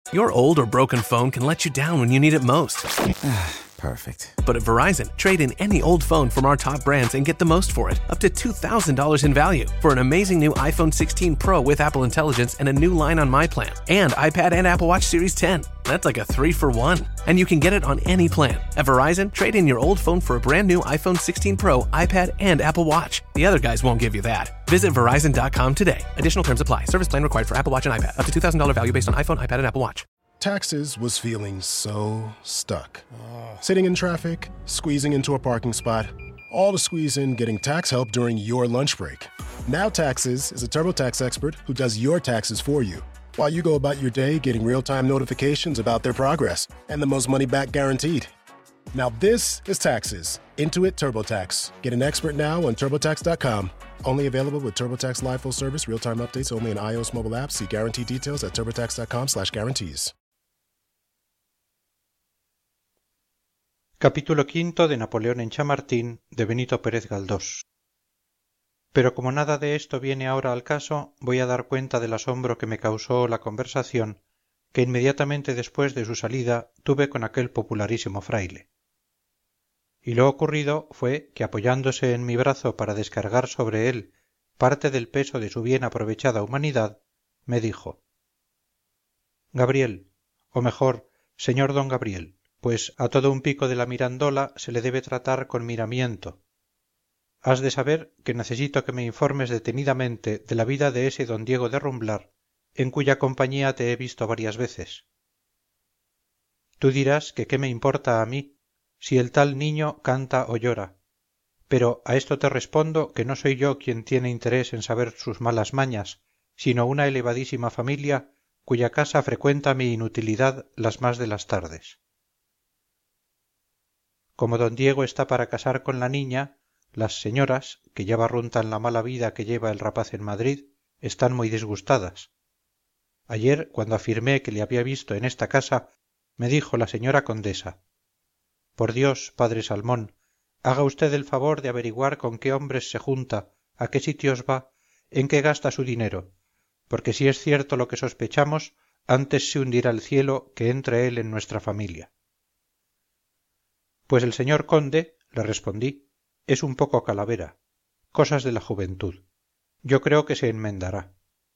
Your old or broken phone can let you down when you need it most. Perfect. But at Verizon, trade in any old phone from our top brands and get the most for it, up to $2,000 in value, for an amazing new iPhone 16 Pro with Apple Intelligence and a new line on My Plan, and iPad and Apple Watch Series 10. That's like a 3-for-1. And you can get it on any plan. At Verizon, trade in your old phone for a brand new iPhone 16 Pro, iPad, and Apple Watch. The other guys won't give you that. Visit Verizon.com today. Additional terms apply. Service plan required for Apple Watch and iPad. Up to $2,000 value based on iPhone, iPad, and Apple Watch. Taxes was feeling so stuck. Sitting in traffic, squeezing into a parking spot, all to squeeze in getting tax help during your lunch break. Now Taxes is a TurboTax expert who does your taxes for you, while you go about your day getting real-time notifications about their progress and the most money back guaranteed. Now this is Taxes. Intuit TurboTax. Get an expert now on TurboTax.com. Only available with TurboTax Live Full Service, real-time updates only in iOS mobile apps. See guarantee details at TurboTax.com/guarantees. Capítulo V de Napoleón en Chamartín, de Benito Pérez Galdós. Pero como nada de esto viene ahora al caso, voy a dar cuenta del asombro que me causó la conversación que inmediatamente después de su salida tuve con aquel popularísimo fraile. Y lo ocurrido fue que, apoyándose en mi brazo para descargar sobre él parte del peso de su bien aprovechada humanidad, me dijo: Gabriel, o mejor, señor don Gabriel, pues a todo un pico de la Mirandola se le debe tratar con miramiento. Has de saber que necesito que me informes detenidamente de la vida de ese don Diego de Rumblar, en cuya compañía te he visto varias veces. Tú dirás que qué me importa a mí, si el tal niño canta o llora, pero a esto te respondo que no soy yo quien tiene interés en saber sus malas mañas, sino una elevadísima familia cuya casa frecuenta mi inutilidad las más de las tardes. Como don Diego está para casar con la niña, las señoras, que ya barruntan la mala vida que lleva el rapaz en Madrid, están muy disgustadas. Ayer, cuando afirmé que le había visto en esta casa, me dijo la señora condesa: por Dios, padre Salmón, haga usted el favor de averiguar con qué hombres se junta, a qué sitios va, en qué gasta su dinero, porque si es cierto lo que sospechamos, antes se hundirá el cielo que entre él en nuestra familia. Pues el señor conde, le respondí, es un poco calavera, cosas de la juventud. Yo creo que se enmendará.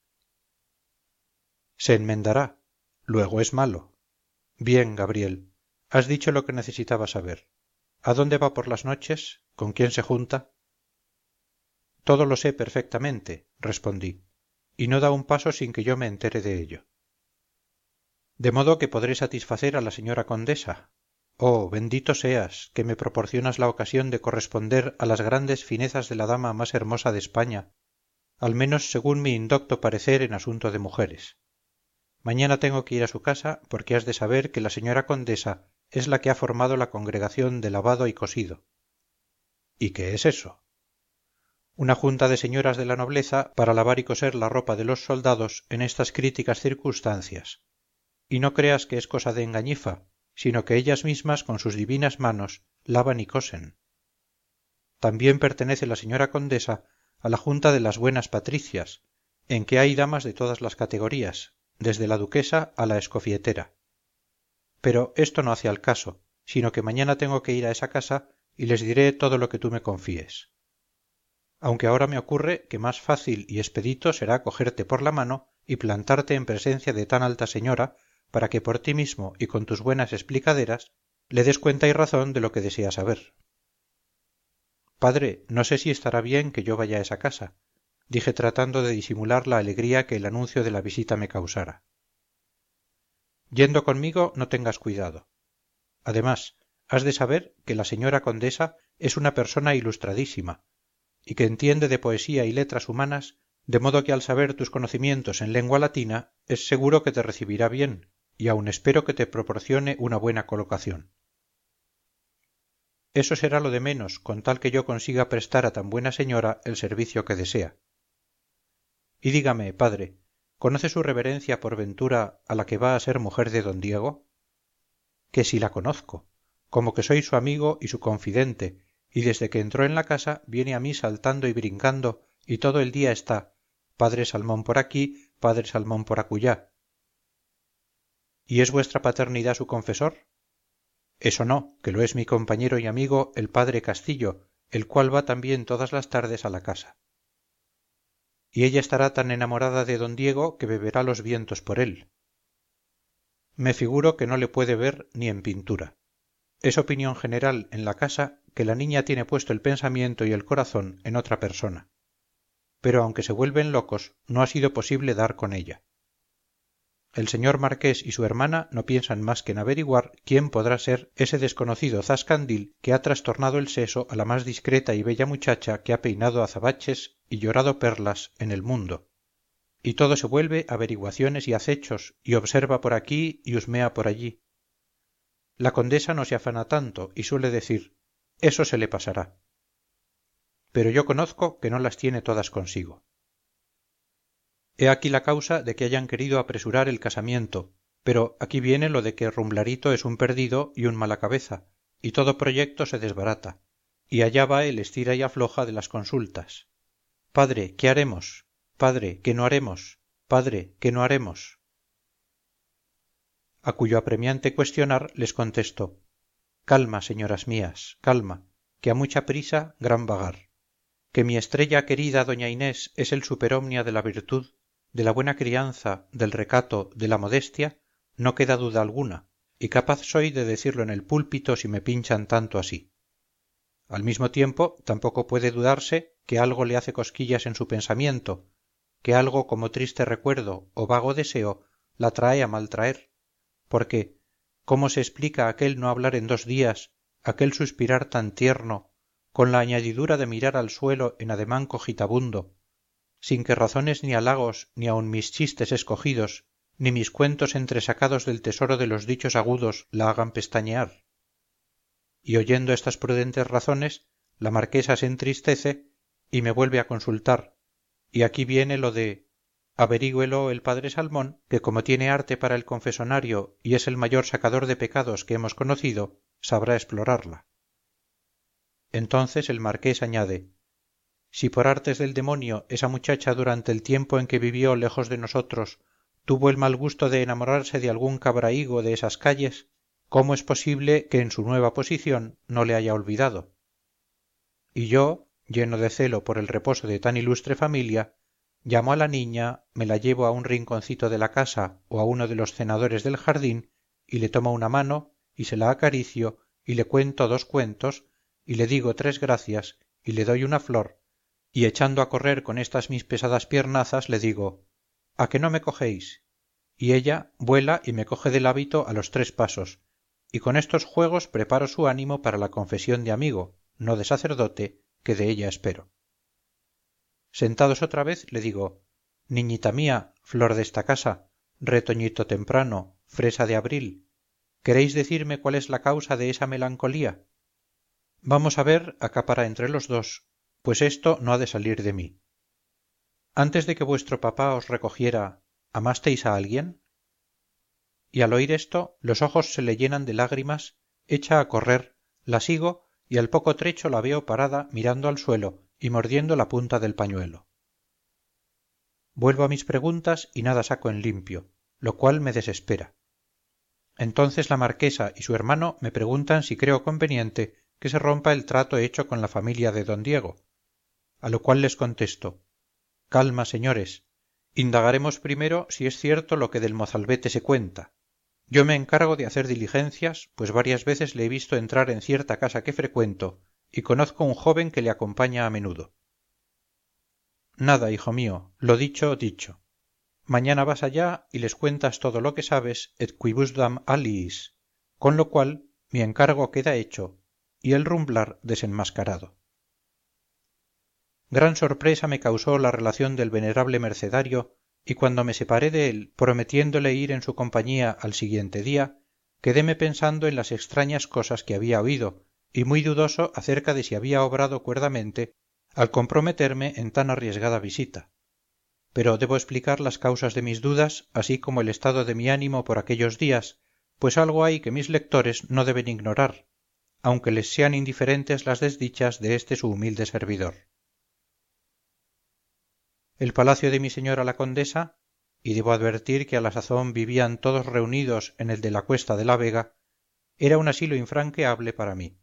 Se enmendará, luego es malo. Bien, Gabriel, has dicho lo que necesitaba saber. ¿A dónde va por las noches? ¿Con quién se junta? Todo lo sé perfectamente, respondí, y no da un paso sin que yo me entere de ello. De modo que podré satisfacer a la señora condesa. Oh, bendito seas, que me proporcionas la ocasión de corresponder a las grandes finezas de la dama más hermosa de España, al menos según mi indocto parecer en asunto de mujeres. Mañana tengo que ir a su casa, porque has de saber que la señora condesa es la que ha formado la congregación de lavado y cosido. ¿Y qué es eso? Una junta de señoras de la nobleza para lavar y coser la ropa de los soldados en estas críticas circunstancias. Y no creas que es cosa de engañifa, sino que ellas mismas con sus divinas manos lavan y cosen. También pertenece la señora condesa a la junta de las buenas patricias, en que hay damas de todas las categorías, desde la duquesa a la escofietera. Pero esto no hace al caso, sino que mañana tengo que ir a esa casa y les diré todo lo que tú me confíes. Aunque ahora me ocurre que más fácil y expedito será cogerte por la mano y plantarte en presencia de tan alta señora, para que por ti mismo y con tus buenas explicaderas le des cuenta y razón de lo que desea saber. Padre, no sé si estará bien que yo vaya a esa casa, dije tratando de disimular la alegría que el anuncio de la visita me causara. Yendo conmigo no tengas cuidado. Además, has de saber que la señora condesa es una persona ilustradísima, y que entiende de poesía y letras humanas, de modo que al saber tus conocimientos en lengua latina es seguro que te recibirá bien, y aun espero que te proporcione una buena colocación. Eso será lo de menos, con tal que yo consiga prestar a tan buena señora el servicio que desea. Y dígame, padre, ¿conoce su reverencia por ventura a la que va a ser mujer de don Diego? Que si la conozco, como que soy su amigo y su confidente, y desde que entró en la casa viene a mí saltando y brincando, y todo el día está, padre Salmón por aquí, padre Salmón por acullá. ¿Y es vuestra paternidad su confesor? Eso no, que lo es mi compañero y amigo el padre Castillo, el cual va también todas las tardes a la casa. Y ella estará tan enamorada de don Diego que beberá los vientos por él. Me figuro que no le puede ver ni en pintura. Es opinión general en la casa que la niña tiene puesto el pensamiento y el corazón en otra persona. Pero aunque se vuelven locos, no ha sido posible dar con ella. El señor marqués y su hermana no piensan más que en averiguar quién podrá ser ese desconocido zascandil que ha trastornado el seso a la más discreta y bella muchacha que ha peinado azabaches y llorado perlas en el mundo. Y todo se vuelve averiguaciones y acechos, y observa por aquí y husmea por allí. La condesa no se afana tanto y suele decir: eso se le pasará. Pero yo conozco que no las tiene todas consigo. He aquí la causa de que hayan querido apresurar el casamiento, pero aquí viene lo de que Rumblarito es un perdido y un mala cabeza, y todo proyecto se desbarata, y allá va el estira y afloja de las consultas. Padre, ¿qué haremos? Padre, ¿qué no haremos? Padre, ¿qué no haremos? A cuyo apremiante cuestionar les contesto: calma, señoras mías, calma, que a mucha prisa gran vagar, que mi estrella querida doña Inés es el superomnia de la virtud, de la buena crianza, del recato, de la modestia, no queda duda alguna, y capaz soy de decirlo en el púlpito si me pinchan tanto así. Al mismo tiempo, tampoco puede dudarse que algo le hace cosquillas en su pensamiento, que algo como triste recuerdo o vago deseo la trae a maltraer, porque ¿cómo se explica aquel no hablar en 2 días, aquel suspirar tan tierno, con la añadidura de mirar al suelo en ademán cogitabundo, sin que razones ni halagos ni aun mis chistes escogidos ni mis cuentos entresacados del tesoro de los dichos agudos la hagan pestañear? Y oyendo estas prudentes razones, la marquesa se entristece y me vuelve a consultar, y aquí viene lo de: averígüelo el padre Salmón, que como tiene arte para el confesonario y es el mayor sacador de pecados que hemos conocido, sabrá explorarla. Entonces el marqués añade: si por artes del demonio esa muchacha durante el tiempo en que vivió lejos de nosotros tuvo el mal gusto de enamorarse de algún cabrahigo de esas calles, ¿cómo es posible que en su nueva posición no le haya olvidado? Y yo, lleno de celo por el reposo de tan ilustre familia, llamo a la niña, me la llevo a un rinconcito de la casa o a uno de los cenadores del jardín y le tomo una mano y se la acaricio y le cuento 2 cuentos y le digo 3 gracias y le doy una flor, y echando a correr con estas mis pesadas piernazas le digo: ¿a que no me cogéis? Y ella vuela y me coge del hábito a los 3 pasos, y con estos juegos preparo su ánimo para la confesión de amigo, no de sacerdote, que de ella espero. Sentados otra vez le digo: niñita mía, flor desta casa, retoñito temprano, fresa de abril, ¿queréis decirme cuál es la causa de esa melancolía? Vamos a ver acá para entre los dos, pues esto no ha de salir de mí. Antes de que vuestro papá os recogiera, ¿amasteis a alguien? Y al oír esto, los ojos se le llenan de lágrimas, echa a correr, la sigo y al poco trecho la veo parada mirando al suelo y mordiendo la punta del pañuelo. Vuelvo a mis preguntas y nada saco en limpio, lo cual me desespera. Entonces la marquesa y su hermano me preguntan si creo conveniente que se rompa el trato hecho con la familia de don Diego, a lo cual les contesto: calma, señores, indagaremos primero si es cierto lo que del mozalbete se cuenta. Yo me encargo de hacer diligencias, pues varias veces le he visto entrar en cierta casa que frecuento y conozco un joven que le acompaña a menudo. Nada, hijo mío, lo dicho, dicho. Mañana vas allá y les cuentas todo lo que sabes et quibusdam aliis, con lo cual mi encargo queda hecho y el Rumblar desenmascarado. Gran sorpresa me causó la relación del venerable mercenario, y cuando me separé de él, prometiéndole ir en su compañía al siguiente día, quedéme pensando en las extrañas cosas que había oído, y muy dudoso acerca de si había obrado cuerdamente al comprometerme en tan arriesgada visita. Pero debo explicar las causas de mis dudas, así como el estado de mi ánimo por aquellos días, pues algo hay que mis lectores no deben ignorar, aunque les sean indiferentes las desdichas de este su humilde servidor. El palacio de mi señora la condesa, y debo advertir que a la sazón vivían todos reunidos en el de la cuesta de la Vega, era un asilo infranqueable para mí.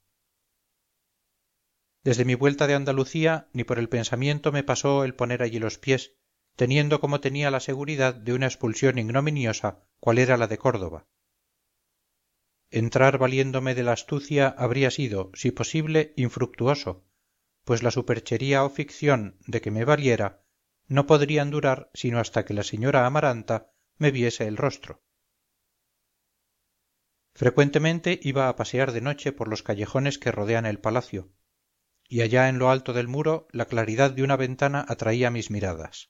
Desde mi vuelta de Andalucía ni por el pensamiento me pasó el poner allí los pies, teniendo como tenía la seguridad de una expulsión ignominiosa cual era la de Córdoba. Entrar valiéndome de la astucia habría sido, si posible, infructuoso, pues la superchería o ficción de que me valiera no podrían durar sino hasta que la señora Amaranta me viese el rostro. Frecuentemente iba a pasear de noche por los callejones que rodean el palacio, y allá en lo alto del muro la claridad de una ventana atraía mis miradas.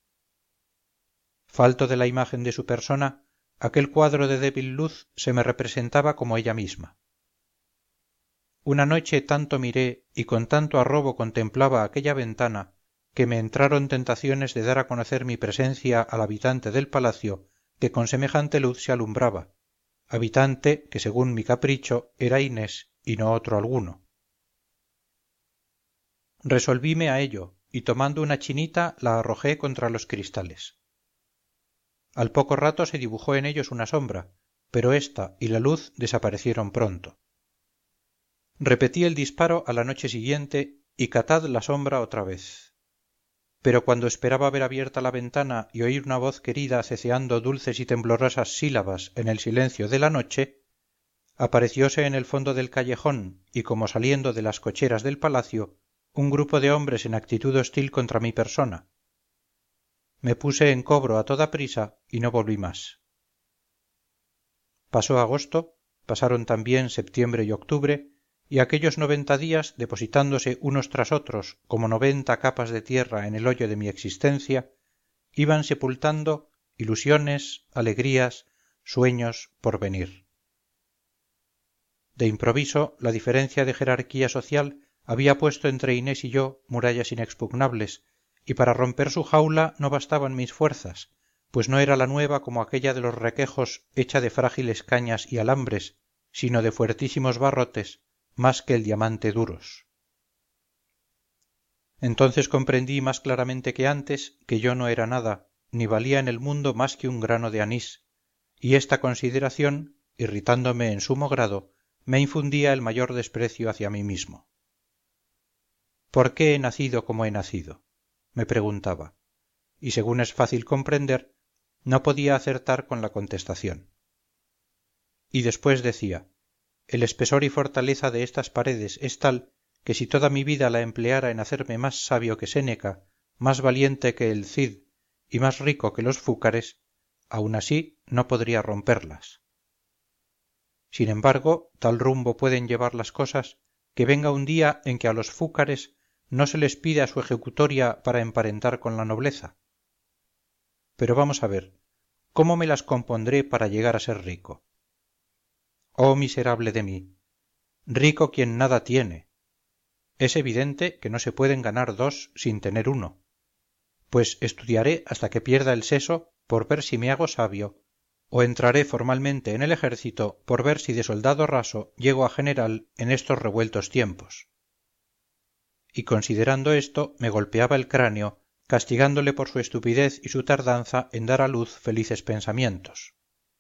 Falto de la imagen de su persona, aquel cuadro de débil luz se me representaba como ella misma. Una noche tanto miré y con tanto arrobo contemplaba aquella ventana que me entraron tentaciones de dar a conocer mi presencia al habitante del palacio que con semejante luz se alumbraba, habitante que según mi capricho era Inés y no otro alguno. Resolvíme a ello y tomando una chinita la arrojé contra los cristales. Al poco rato se dibujó en ellos una sombra, pero ésta y la luz desaparecieron pronto. Repetí el disparo a la noche siguiente y catad la sombra otra vez. Pero cuando esperaba ver abierta la ventana y oír una voz querida ceceando dulces y temblorosas sílabas en el silencio de la noche, aparecióse en el fondo del callejón y como saliendo de las cocheras del palacio un grupo de hombres en actitud hostil contra mi persona. Me puse en cobro a toda prisa y no volví más. Pasó agosto, pasaron también septiembre y octubre, y aquellos 90 días, depositándose unos tras otros como 90 capas de tierra en el hoyo de mi existencia, iban sepultando ilusiones, alegrías, sueños por venir. De improviso, la diferencia de jerarquía social había puesto entre Inés y yo murallas inexpugnables, y para romper su jaula no bastaban mis fuerzas, pues no era la nueva como aquella de los requejos hecha de frágiles cañas y alambres, sino de fuertísimos barrotes, más que el diamante duros. Entonces comprendí más claramente que antes que yo no era nada, ni valía en el mundo más que un grano de anís, y esta consideración, irritándome en sumo grado, me infundía el mayor desprecio hacia mí mismo. ¿Por qué he nacido como he nacido?, me preguntaba, y según es fácil comprender, no podía acertar con la contestación. Y después decía, el espesor y fortaleza de estas paredes es tal que si toda mi vida la empleara en hacerme más sabio que Séneca, más valiente que el Cid y más rico que los fúcares, aun así no podría romperlas. Sin embargo, tal rumbo pueden llevar las cosas que venga un día en que a los fúcares no se les pida su ejecutoria para emparentar con la nobleza. Pero vamos a ver, ¿cómo me las compondré para llegar a ser rico? Oh miserable de mí, rico quien nada tiene. Es evidente que no se pueden ganar dos sin tener uno, pues estudiaré hasta que pierda el seso por ver si me hago sabio, o entraré formalmente en el ejército por ver si de soldado raso llego a general en estos revueltos tiempos. Y considerando esto me golpeaba el cráneo, castigándole por su estupidez y su tardanza en dar a luz felices pensamientos.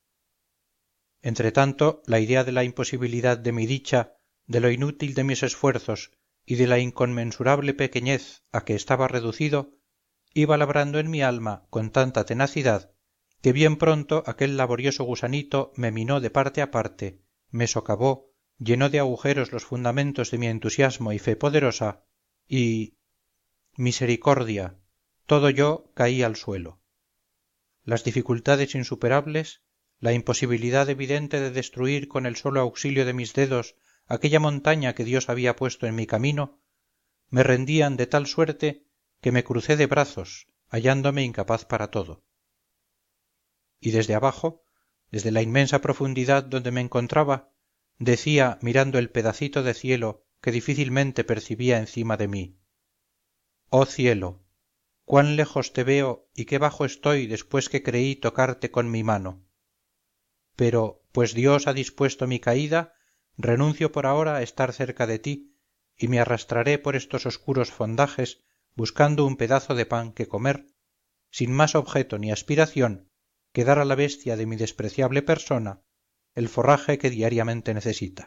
Entretanto, la idea de la imposibilidad de mi dicha, de lo inútil de mis esfuerzos y de la inconmensurable pequeñez a que estaba reducido, iba labrando en mi alma con tanta tenacidad que bien pronto aquel laborioso gusanito me minó de parte a parte, me socavó, llenó de agujeros los fundamentos de mi entusiasmo y fe poderosa, y... misericordia, todo yo caí al suelo. Las dificultades insuperables, la imposibilidad evidente de destruir con el solo auxilio de mis dedos aquella montaña que Dios había puesto en mi camino, me rendían de tal suerte que me crucé de brazos, hallándome incapaz para todo. Y desde abajo, desde la inmensa profundidad donde me encontraba, decía mirando el pedacito de cielo que difícilmente percibía encima de mí: oh cielo, cuán lejos te veo y qué bajo estoy después que creí tocarte con mi mano. Pero, pues Dios ha dispuesto mi caída, renuncio por ahora a estar cerca de ti y me arrastraré por estos oscuros fondajes buscando un pedazo de pan que comer, sin más objeto ni aspiración que dar a la bestia de mi despreciable persona el forraje que diariamente necesita.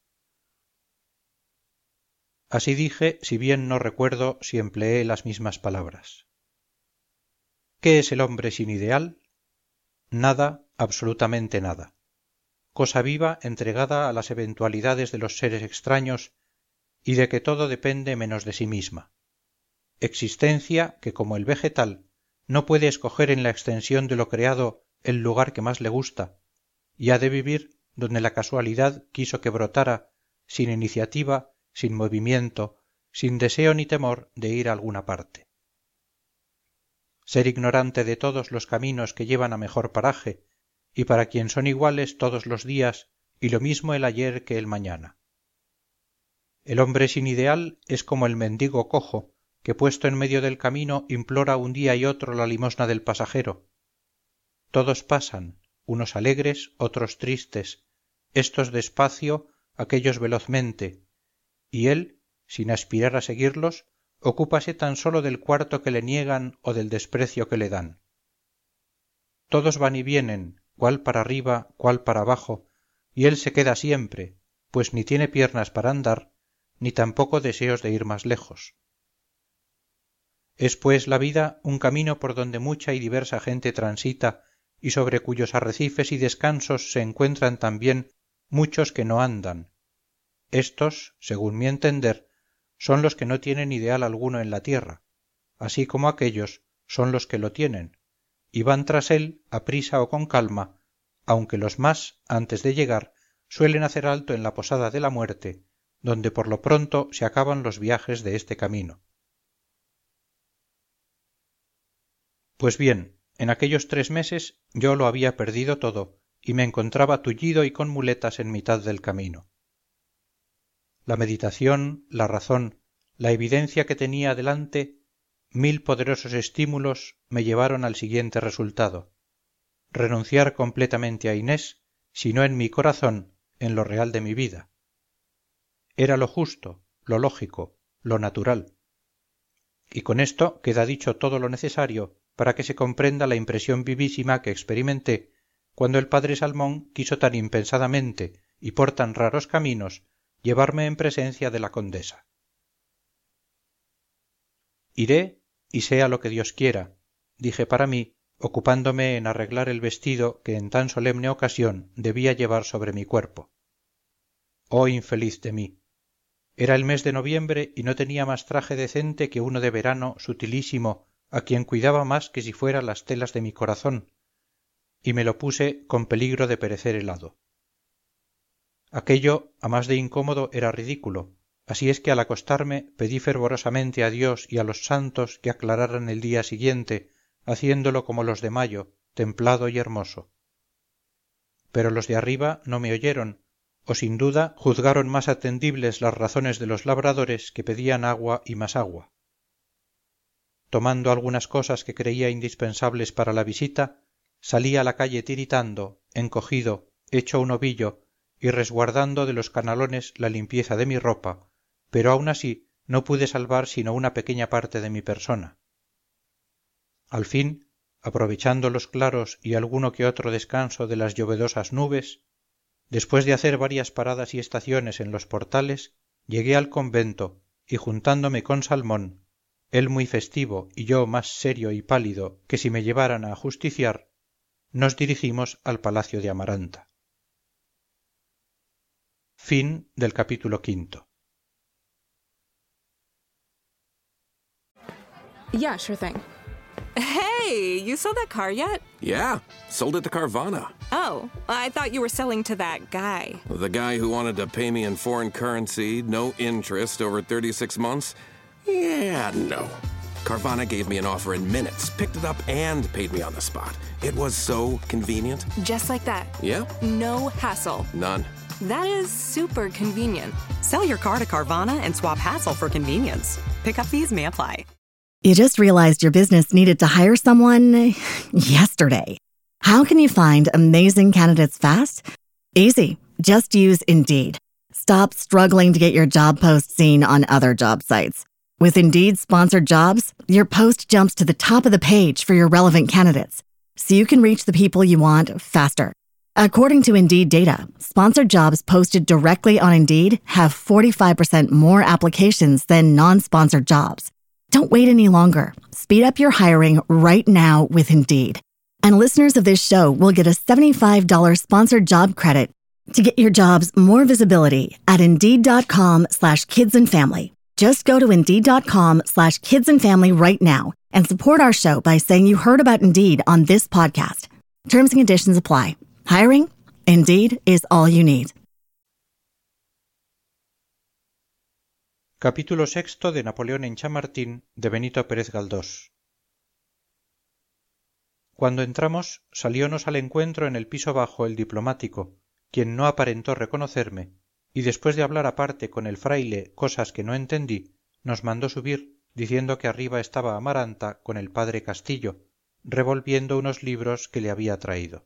Así dije, si bien no recuerdo si empleé las mismas palabras. ¿Qué es el hombre sin ideal? Nada, absolutamente nada. Cosa viva entregada a las eventualidades de los seres extraños y de que todo depende menos de sí misma. Existencia que, como el vegetal, no puede escoger en la extensión de lo creado el lugar que más le gusta, y ha de vivir donde la casualidad quiso que brotara, sin iniciativa, sin movimiento, sin deseo ni temor de ir a alguna parte. Ser ignorante de todos los caminos que llevan a mejor paraje, y para quien son iguales todos los días y lo mismo el ayer que el mañana. El hombre sin ideal es como el mendigo cojo, que puesto en medio del camino implora un día y otro la limosna del pasajero. Todos pasan, unos alegres, otros tristes, éstos despacio, aquellos velozmente, y él, sin aspirar a seguirlos, ocúpase tan sólo del cuarto que le niegan o del desprecio que le dan. Todos van y vienen, cuál para arriba, cuál para abajo, y él se queda siempre, pues ni tiene piernas para andar, ni tampoco deseos de ir más lejos. Es pues la vida un camino por donde mucha y diversa gente transita y sobre cuyos arrecifes y descansos se encuentran también muchos que no andan. Éstos, según mi entender, son los que no tienen ideal alguno en la tierra, así como aquellos son los que lo tienen, y van tras él a prisa o con calma, aunque los más, antes de llegar, suelen hacer alto en la posada de la muerte, donde por lo pronto se acaban los viajes de este camino. Pues bien, en aquellos 3 meses yo lo había perdido todo y me encontraba tullido y con muletas en mitad del camino. La meditación, la razón, la evidencia que tenía delante, 1000 poderosos estímulos me llevaron al siguiente resultado: renunciar completamente a Inés, si no en mi corazón, en lo real de mi vida. Era lo justo, lo lógico, lo natural. Y con esto queda dicho todo lo necesario para que se comprenda la impresión vivísima que experimenté cuando el padre Salmón quiso tan impensadamente y por tan raros caminos llevarme en presencia de la condesa. Iré y sea lo que Dios quiera, dije para mí, ocupándome en arreglar el vestido que en tan solemne ocasión debía llevar sobre mi cuerpo. Oh infeliz de mí. Era el mes de noviembre y no tenía más traje decente que uno de verano sutilísimo, a quien cuidaba más que si fuera las telas de mi corazón, y me lo puse con peligro de perecer helado. Aquello, a más de incómodo, era ridículo, así es que al acostarme pedí fervorosamente a Dios y a los santos que aclararan el día siguiente, haciéndolo como los de mayo, templado y hermoso. Pero los de arriba no me oyeron, o sin duda juzgaron más atendibles las razones de los labradores que pedían agua y más agua. Tomando algunas cosas que creía indispensables para la visita, salí a la calle tiritando, encogido, hecho un ovillo y resguardando de los canalones la limpieza de mi ropa, pero aun así no pude salvar sino una pequeña parte de mi persona. Al fin, aprovechando los claros y alguno que otro descanso de las llovedosas nubes, después de hacer varias paradas y estaciones en los portales, llegué al convento y juntándome con Salmón, él muy festivo y yo más serio y pálido que si me llevaran a ajusticiar, nos dirigimos al palacio de Amaranta. Fin del capítulo 5. Yeah, sure thing. Hey, you sold that car yet? Yeah, sold it to Carvana. Oh, I thought you were selling to that guy. The guy who wanted to pay me in foreign currency, no interest, over 36 months? Yeah, no. Carvana gave me an offer in minutes, picked it up, and paid me on the spot. It was so convenient. Just like that. Yeah. No hassle. None. That is super convenient. Sell your car to Carvana and swap hassle for convenience. Pickup fees may apply. You just realized your business needed to hire someone yesterday. How can you find amazing candidates fast? Easy. Just use Indeed. Stop struggling to get your job post seen on other job sites. With Indeed Sponsored Jobs, your post jumps to the top of the page for your relevant candidates, so you can reach the people you want faster. According to Indeed data, sponsored jobs posted directly on Indeed have 45% more applications than non-sponsored jobs. Don't wait any longer. Speed up your hiring right now with Indeed. And listeners of this show will get a $75 sponsored job credit to get your jobs more visibility at Indeed.com/kidsandfamily. Just go to Indeed.com/kidsandfamily right now and support our show by saying you heard about Indeed on this podcast. Terms and conditions apply. Hiring? Indeed is all you need. Capítulo sexto de Napoleón en Chamartín, de Benito Pérez Galdós. Cuando entramos, saliónos al encuentro en el piso bajo el diplomático, quien no aparentó reconocerme, y después de hablar aparte con el fraile cosas que no entendí, nos mandó subir, diciendo que arriba estaba Amaranta con el padre Castillo, revolviendo unos libros que le había traído.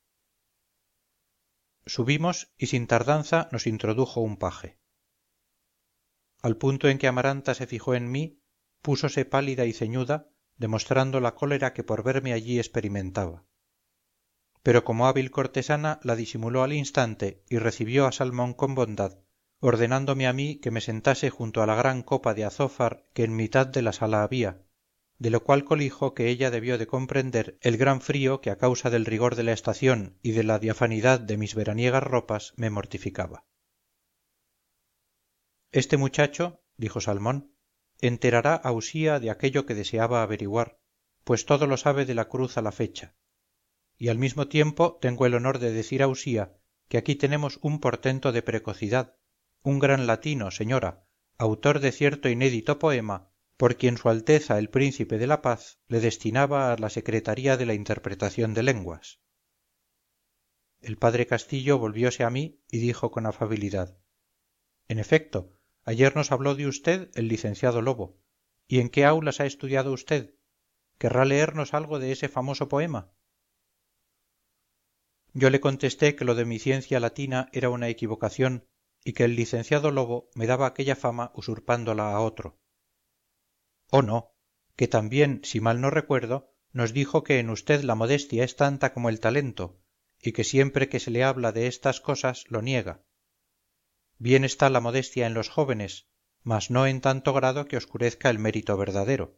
Subimos y sin tardanza nos introdujo un paje. Al punto en que Amaranta se fijó en mí, púsose pálida y ceñuda, demostrando la cólera que por verme allí experimentaba. Pero como hábil cortesana la disimuló al instante y recibió a Salmón con bondad, ordenándome a mí que me sentase junto a la gran copa de azófar que en mitad de la sala había, de lo cual colijo que ella debió de comprender el gran frío que a causa del rigor de la estación y de la diafanidad de mis veraniegas ropas me mortificaba. Este muchacho, dijo Salmón, enterará a Usía de aquello que deseaba averiguar, pues todo lo sabe de la cruz a la fecha. Y al mismo tiempo tengo el honor de decir a Usía que aquí tenemos un portento de precocidad, un gran latino, señora, autor de cierto inédito poema, por quien Su Alteza el Príncipe de la Paz le destinaba a la Secretaría de la Interpretación de Lenguas. El padre Castillo volvióse a mí y dijo con afabilidad: En efecto, ayer nos habló de usted el licenciado Lobo. ¿Y en qué aulas ha estudiado usted? ¿Querrá leernos algo de ese famoso poema? Yo le contesté que lo de mi ciencia latina era una equivocación y que el licenciado Lobo me daba aquella fama usurpándola a otro. Oh no, que también, si mal no recuerdo, nos dijo que en usted la modestia es tanta como el talento, y que siempre que se le habla de estas cosas lo niega. Bien está la modestia en los jóvenes, mas no en tanto grado que oscurezca el mérito verdadero.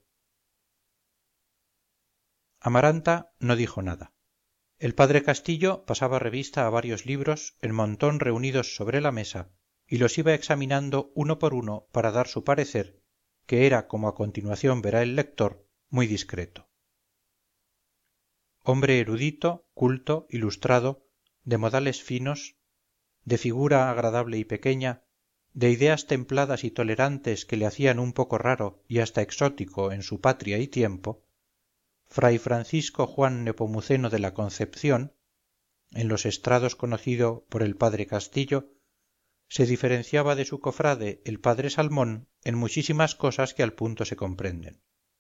Amaranta no dijo nada. El padre Castillo pasaba revista a varios libros en montón reunidos sobre la mesa y los iba examinando uno por uno para dar su parecer, que era, como a continuación verá el lector, muy discreto. Hombre erudito, culto, ilustrado, de modales finos, de figura agradable y pequeña, de ideas templadas y tolerantes que le hacían un poco raro y hasta exótico en su patria y tiempo, Fray Francisco Juan Nepomuceno de la Concepción, en los estrados conocido por el padre Castillo, se diferenciaba de su cofrade el padre Salmón en muchísimas cosas que al punto se comprenden.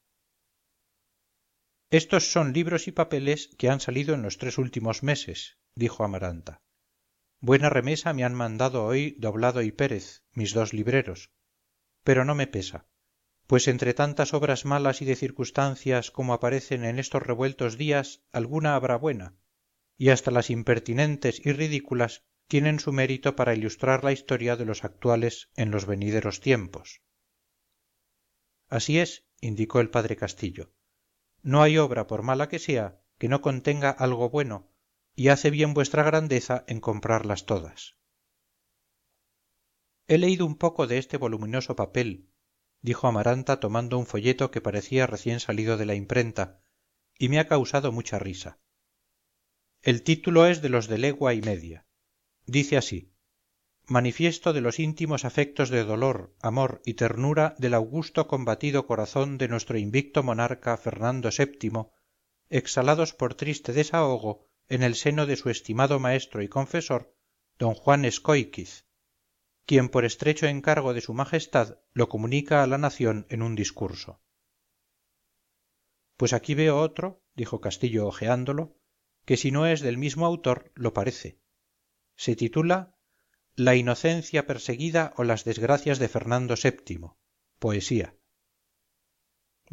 Estos son libros y papeles que han salido en los 3 últimos meses, dijo Amaranta. Buena remesa me han mandado hoy Doblado y Pérez, mis 2 libreros, pero no me pesa, pues entre tantas obras malas y de circunstancias como aparecen en estos revueltos días, alguna habrá buena, y hasta las impertinentes y ridículas tienen su mérito para ilustrar la historia de los actuales en los venideros tiempos. Así es, indicó el padre Castillo. No hay obra, por mala que sea, que no contenga algo bueno, y hace bien vuestra grandeza en comprarlas todas. He leído un poco de este voluminoso papel, dijo Amaranta tomando un folleto que parecía recién salido de la imprenta, y me ha causado mucha risa. El título es de los de legua y media. Dice así: Manifiesto de los íntimos afectos de dolor, amor y ternura del augusto combatido corazón de nuestro invicto monarca Fernando VII, exhalados por triste desahogo en el seno de su estimado maestro y confesor, don Juan Escóiquiz, quien por estrecho encargo de su majestad lo comunica a la nación en un discurso. Pues aquí veo otro, dijo Castillo hojeándolo, que si no es del mismo autor lo parece. Se titula La inocencia perseguida o las desgracias de Fernando VII, poesía.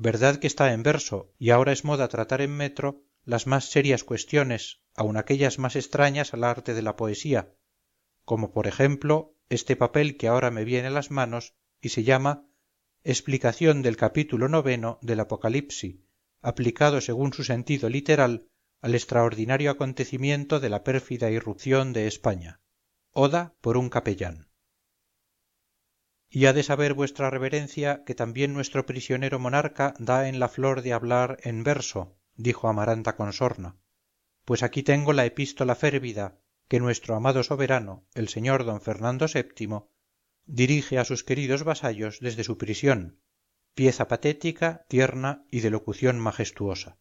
verdad que está en verso y ahora es moda tratar en metro las más serias cuestiones, aun aquellas más extrañas al arte de la poesía, como por ejemplo este papel que ahora me viene a las manos y se llama Explicación del capítulo 9 del Apocalipsis, aplicado según su sentido literal al extraordinario acontecimiento de la pérfida irrupción de España. Oda por un capellán. Y ha de saber vuestra reverencia que también nuestro prisionero monarca da en la flor de hablar en verso, dijo Amaranta con sorna, pues aquí tengo la epístola férvida que nuestro amado soberano, el señor don Fernando VII, dirige a sus queridos vasallos desde su prisión, pieza patética, tierna y de locución majestuosa.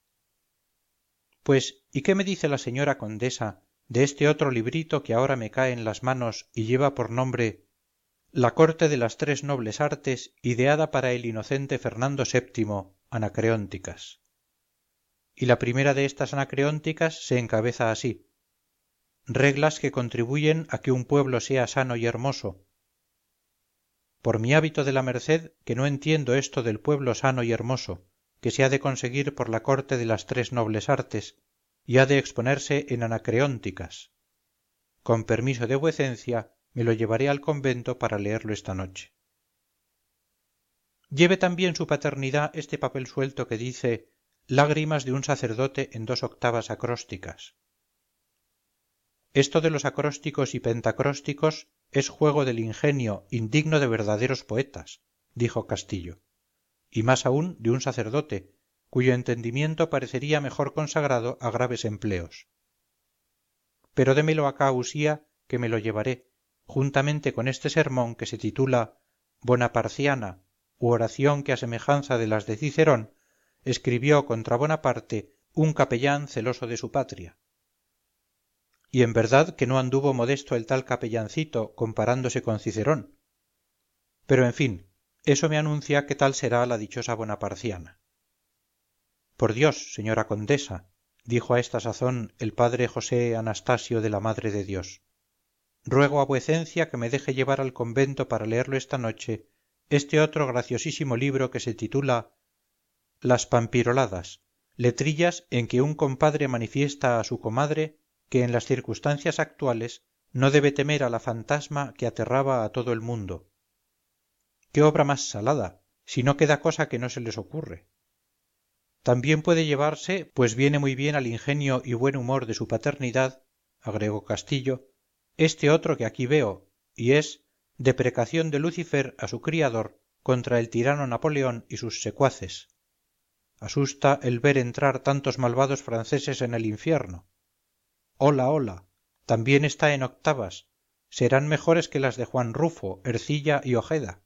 Pues, ¿y qué me dice la señora condesa de este otro librito que ahora me cae en las manos y lleva por nombre La corte de las tres nobles artes ideada para el inocente Fernando VII, Anacreónticas? Y la primera de estas Anacreónticas se encabeza así: reglas que contribuyen a que un pueblo sea sano y hermoso. Por mi hábito de la merced, que no entiendo esto del pueblo sano y hermoso, que se ha de conseguir por la corte de las tres nobles artes, y ha de exponerse en Anacreónticas. Con permiso de vuecencia, me lo llevaré al convento para leerlo esta noche. Lleve también su paternidad este papel suelto que dice Lágrimas de un sacerdote en 2 octavas acrósticas. Esto de los acrósticos y pentacrósticos es juego del ingenio indigno de verdaderos poetas, dijo Castillo, y más aún de un sacerdote, cuyo entendimiento parecería mejor consagrado a graves empleos. Pero démelo acá, Usía, que me lo llevaré, juntamente con este sermón que se titula Bonaparciana, u oración que a semejanza de las de Cicerón escribió contra Bonaparte un capellán celoso de su patria. Y en verdad que no anduvo modesto el tal capellancito comparándose con Cicerón. Pero en fin, eso me anuncia que tal será la dichosa Bonaparciana. Por Dios, señora condesa, dijo a esta sazón el padre José Anastasio de la Madre de Dios, ruego a vuecencia que me deje llevar al convento para leerlo esta noche este otro graciosísimo libro que se titula Las Pampiroladas, letrillas en que un compadre manifiesta a su comadre que en las circunstancias actuales no debe temer a la fantasma que aterraba a todo el mundo. ¿Qué obra más salada, si no queda cosa que no se les ocurre? También puede llevarse, pues viene muy bien al ingenio y buen humor de su paternidad, agregó Castillo, este otro que aquí veo, y es Deprecación de Lucifer a su criador contra el tirano Napoleón y sus secuaces. Asusta el ver entrar tantos malvados franceses en el infierno. Hola, hola, también está en octavas, serán mejores que las de Juan Rufo, Ercilla y Ojeda.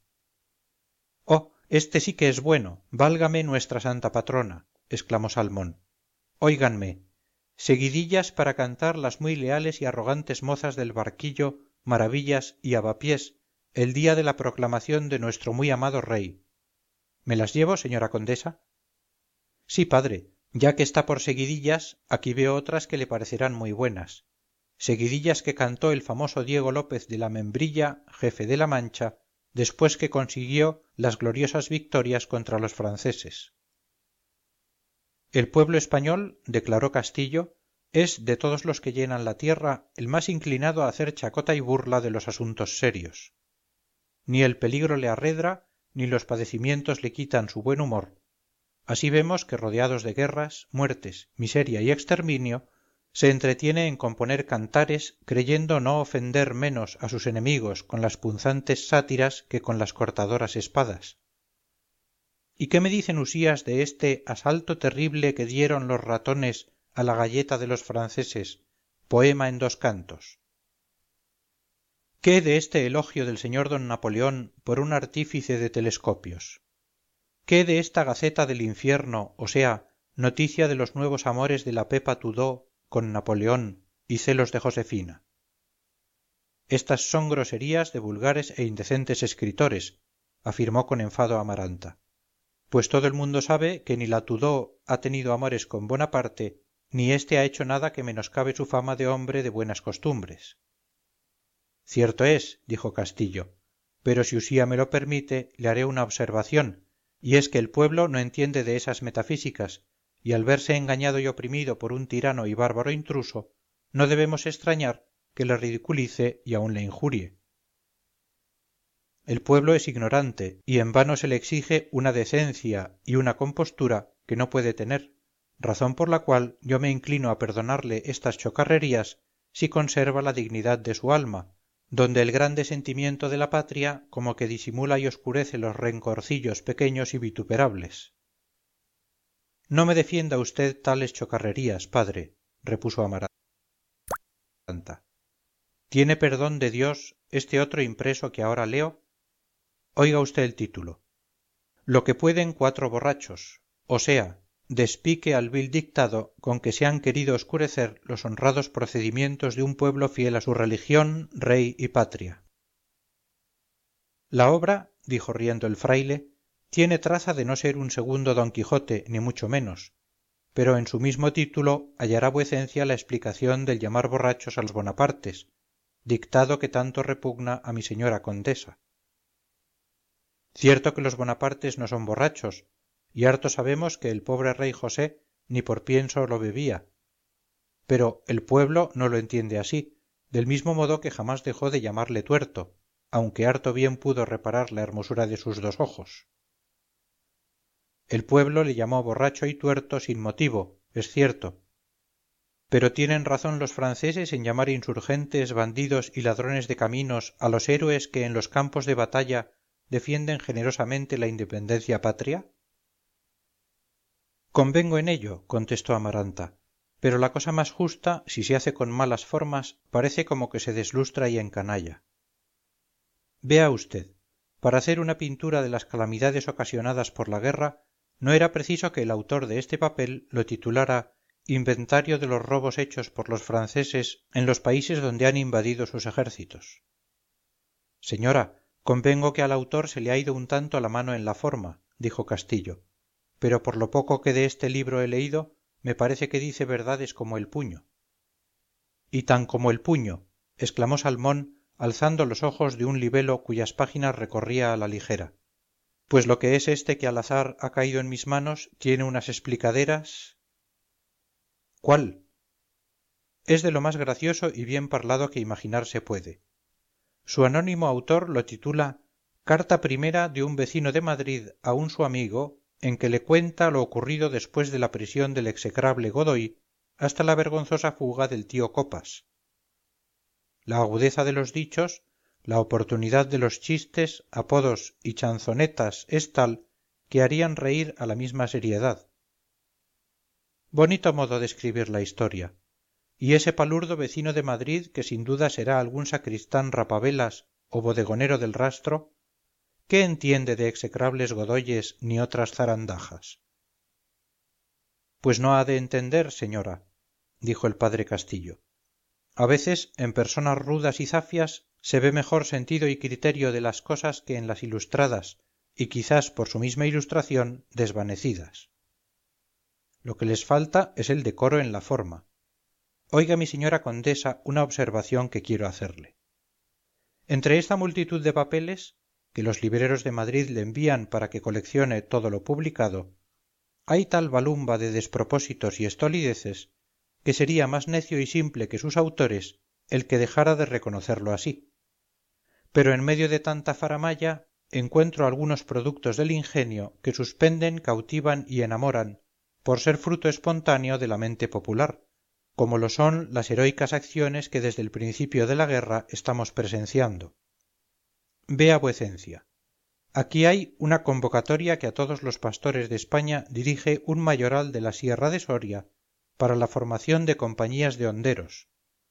Oh, este sí que es bueno, válgame nuestra santa patrona, exclamó Salmón. Óiganme, seguidillas para cantar las muy leales y arrogantes mozas del barquillo, Maravillas y Avapiés, el día de la proclamación de nuestro muy amado rey. ¿Me las llevo, señora condesa? Sí, padre, ya que está por seguidillas, aquí veo otras que le parecerán muy buenas. Seguidillas que cantó el famoso Diego López de la Membrilla, jefe de la Mancha, después que consiguió las gloriosas victorias contra los franceses. El pueblo español, declaró Castillo, es de todos los que llenan la tierra el más inclinado a hacer chacota y burla de los asuntos serios. Ni el peligro le arredra, ni los padecimientos le quitan su buen humor. Así vemos que rodeados de guerras, muertes, miseria y exterminio, se entretiene en componer cantares creyendo no ofender menos a sus enemigos con las punzantes sátiras que con las cortadoras espadas. ¿Y qué me dicen Usías de este asalto terrible que dieron los ratones a la galleta de los franceses, poema en 2 cantos? ¿Qué de este elogio del señor don Napoleón por un artífice de telescopios? ¿Qué de esta gaceta del infierno, o sea, noticia de los nuevos amores de la Pepa Tudó con Napoleón y celos de Josefina? Estas son groserías de vulgares e indecentes escritores, afirmó con enfado Amaranta, pues todo el mundo sabe que ni la Tudó ha tenido amores con Bonaparte, ni éste ha hecho nada que menoscabe su fama de hombre de buenas costumbres. Cierto es, dijo Castillo, pero si Usía me lo permite, le haré una observación, y es que el pueblo no entiende de esas metafísicas, y al verse engañado y oprimido por un tirano y bárbaro intruso, no debemos extrañar que le ridiculice y aun le injurie. El pueblo es ignorante, y en vano se le exige una decencia y una compostura que no puede tener, razón por la cual yo me inclino a perdonarle estas chocarrerías si conserva la dignidad de su alma, donde el grande sentimiento de la patria como que disimula y oscurece los rencorcillos pequeños y vituperables. No me defienda usted tales chocarrerías, padre, repuso Amaranta. ¿Tiene perdón de Dios este otro impreso que ahora leo? Oiga usted el título. Lo que pueden 4 borrachos, o sea, despique al vil dictado con que se han querido oscurecer los honrados procedimientos de un pueblo fiel a su religión, rey y patria. La obra, dijo riendo el fraile, tiene traza de no ser un segundo Don Quijote, ni mucho menos, pero en su mismo título hallará vuecencia la explicación del llamar borrachos a los Bonapartes, dictado que tanto repugna a mi señora condesa. Cierto que los Bonapartes no son borrachos, y harto sabemos que el pobre rey José ni por pienso lo bebía, pero el pueblo no lo entiende así, del mismo modo que jamás dejó de llamarle tuerto, aunque harto bien pudo reparar la hermosura de sus 2 ojos. El pueblo le llamó borracho y tuerto sin motivo, es cierto, pero tienen razón los franceses en llamar insurgentes, bandidos y ladrones de caminos a los héroes que en los campos de batalla defienden generosamente la independencia patria. Convengo en ello, contestó Amaranta, pero la cosa más justa, si se hace con malas formas, parece como que se deslustra y encanalla. Vea usted, para hacer una pintura de las calamidades ocasionadas por la guerra, no era preciso que el autor de este papel lo titulara Inventario de los robos hechos por los franceses en los países donde han invadido sus ejércitos. Señora, convengo que al autor se le ha ido un tanto la mano en la forma, dijo Castillo, pero por lo poco que de este libro he leído, me parece que dice verdades como el puño. Y tan como el puño, exclamó Salmón, alzando los ojos de un libelo cuyas páginas recorría a la ligera, pues lo que es este que al azar ha caído en mis manos tiene unas explicaderas. ¿Cuál? Es de lo más gracioso y bien parlado que imaginarse puede. Su anónimo autor lo titula Carta primera de un vecino de Madrid a un su amigo, en que le cuenta lo ocurrido después de la prisión del execrable Godoy hasta la vergonzosa fuga del tío Copas. La agudeza de los dichos, la oportunidad de los chistes, apodos y chanzonetas es tal que harían reír a la misma seriedad. Bonito modo de escribir la historia. Y ese palurdo vecino de Madrid, que sin duda será algún sacristán rapavelas o bodegonero del rastro, ¿qué entiende de execrables godoyes ni otras zarandajas? Pues no ha de entender, señora, dijo el padre Castillo. A veces en personas rudas y zafias se ve mejor sentido y criterio de las cosas que en las ilustradas, y quizás por su misma ilustración desvanecidas. Lo que les falta es el decoro en la forma. Oiga mi señora condesa una observación que quiero hacerle. Entre esta multitud de papeles, que los libreros de Madrid le envían para que coleccione todo lo publicado, hay tal balumba de despropósitos y estolideces que sería más necio y simple que sus autores el que dejara de reconocerlo así. Pero en medio de tanta faramalla encuentro algunos productos del ingenio que suspenden, cautivan y enamoran por ser fruto espontáneo de la mente popular, como lo son las heroicas acciones que desde el principio de la guerra estamos presenciando. Vea vuecencia. Aquí hay una convocatoria que a todos los pastores de España dirige un mayoral de la Sierra de Soria para la formación de compañías de honderos.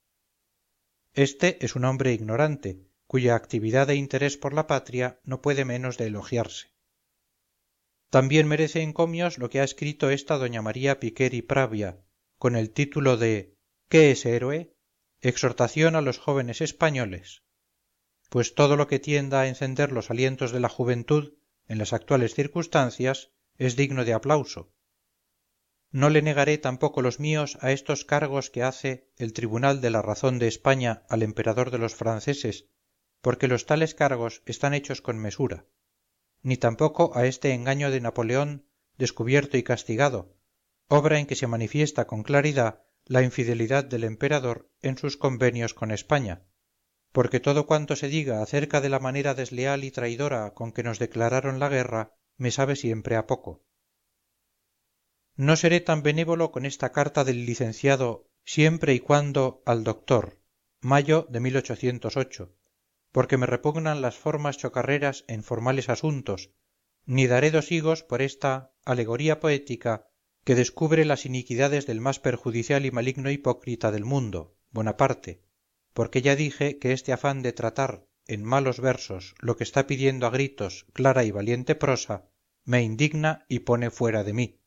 Este es un hombre ignorante, cuya actividad e interés por la patria no puede menos de elogiarse. También merece encomios lo que ha escrito esta doña María Piquer y Pravia, con el título de ¿Qué es héroe? Exhortación a los jóvenes españoles, pues todo lo que tienda a encender los alientos de la juventud en las actuales circunstancias es digno de aplauso. No le negaré tampoco los míos a estos cargos que hace el Tribunal de la Razón de España al emperador de los franceses, porque los tales cargos están hechos con mesura. ni tampoco a este engaño de Napoleón descubierto y castigado, obra en que se manifiesta con claridad la infidelidad del emperador en sus convenios con España, porque todo cuanto se diga acerca de la manera desleal y traidora con que nos declararon la guerra me sabe siempre a poco. No seré tan benévolo con esta carta del licenciado siempre y cuando al doctor, mayo de 1808, porque me repugnan las formas chocarreras en formales asuntos, ni daré 2 higos por esta alegoría poética que descubre las iniquidades del más perjudicial y maligno hipócrita del mundo, Bonaparte, porque ya dije que este afán de tratar en malos versos lo que está pidiendo a gritos clara y valiente prosa me indigna y pone fuera de mí.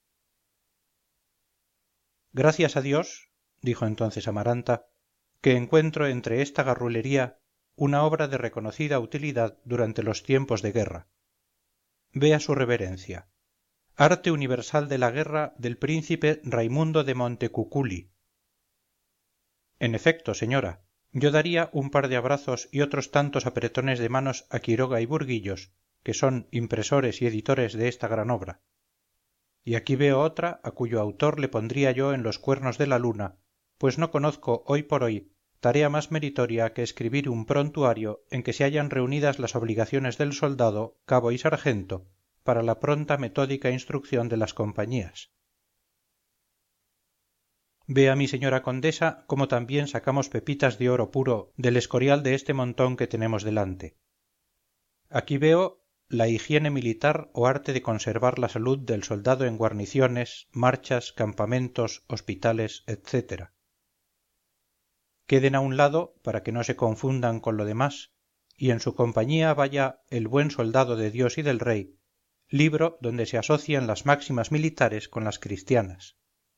Gracias a Dios, dijo entonces Amaranta, que encuentro entre esta garrulería una obra de reconocida utilidad durante los tiempos de guerra. Vea su reverencia. Arte universal de la guerra del príncipe Raimundo de Montecuculi. En efecto, señora, yo daría un par de abrazos y otros tantos apretones de manos a Quiroga y Burguillos, que son impresores y editores de esta gran obra. Y aquí veo otra a cuyo autor le pondría yo en los cuernos de la luna, pues no conozco hoy por hoy tarea más meritoria que escribir un prontuario en que se hallan reunidas las obligaciones del soldado, cabo y sargento, para la pronta metódica instrucción de las compañías. Vea mi señora condesa cómo también sacamos pepitas de oro puro del escorial de este montón que tenemos delante. Aquí veo la higiene militar o arte de conservar la salud del soldado en guarniciones, marchas, campamentos, hospitales, etc. Queden a un lado para que no se confundan con lo demás, y en su compañía vaya El buen soldado de Dios y del Rey, libro donde se asocian las máximas militares con las cristianas.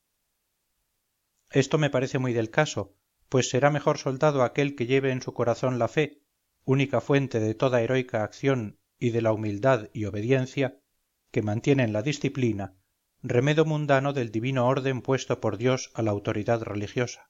Esto me parece muy del caso, pues será mejor soldado aquel que lleve en su corazón la fe, única fuente de toda heroica acción y de la humildad y obediencia, que mantienen la disciplina, remedo mundano del divino orden puesto por Dios a la autoridad religiosa.